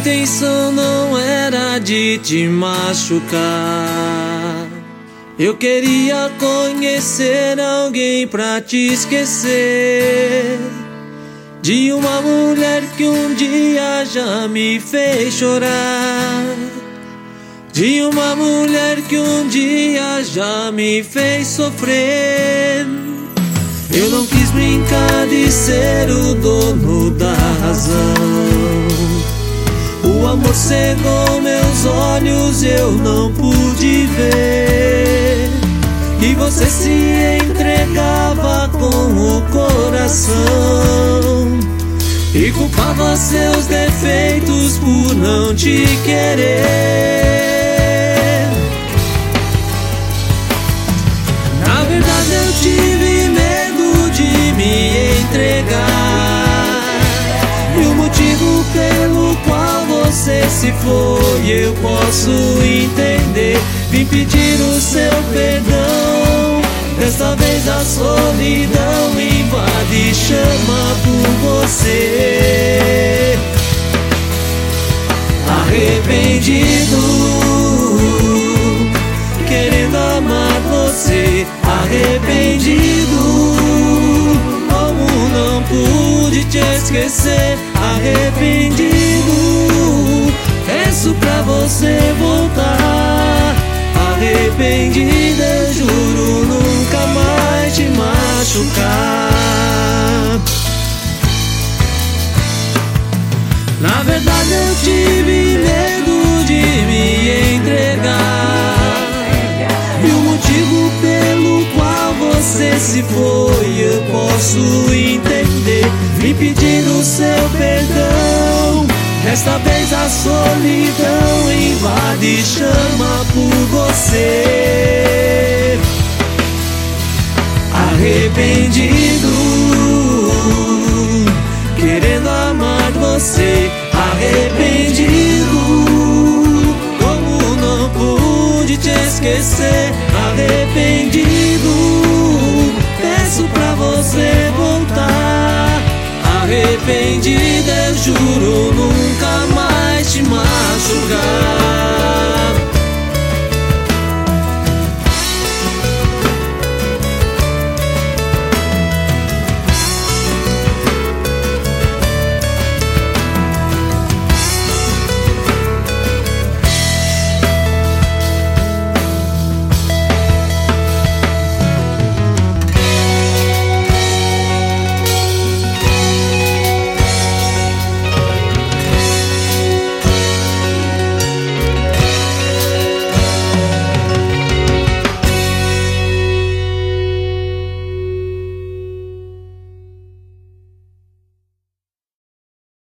intenção não era de te machucar. Eu queria conhecer alguém pra te esquecer de uma mulher que um dia já me fez chorar, de uma mulher que um dia já me fez sofrer. Eu não quis brincar de ser o dono da razão. O amor cegou meus olhos, eu não pude ver. E você se entregava com o coração e culpava seus defeitos por não te querer. Na verdade eu tive medo de me entregar, e o motivo pelo qual você se foi eu posso entender. Vim pedir o seu perdão, desta vez a solidão invade e chama por você. Arrependido, querendo amar você. Arrependido, como não pude te esquecer. Arrependido, peço pra você voltar. Arrependido, eu juro nunca mais te machucar. Na verdade eu tive medo de me entregar, e o motivo pelo qual você se foi eu posso entender. Vim pedir o seu perdão, desta vez a solidão invade e chama por você. Arrependido, querendo amar você. Arrependido, como não pude te esquecer.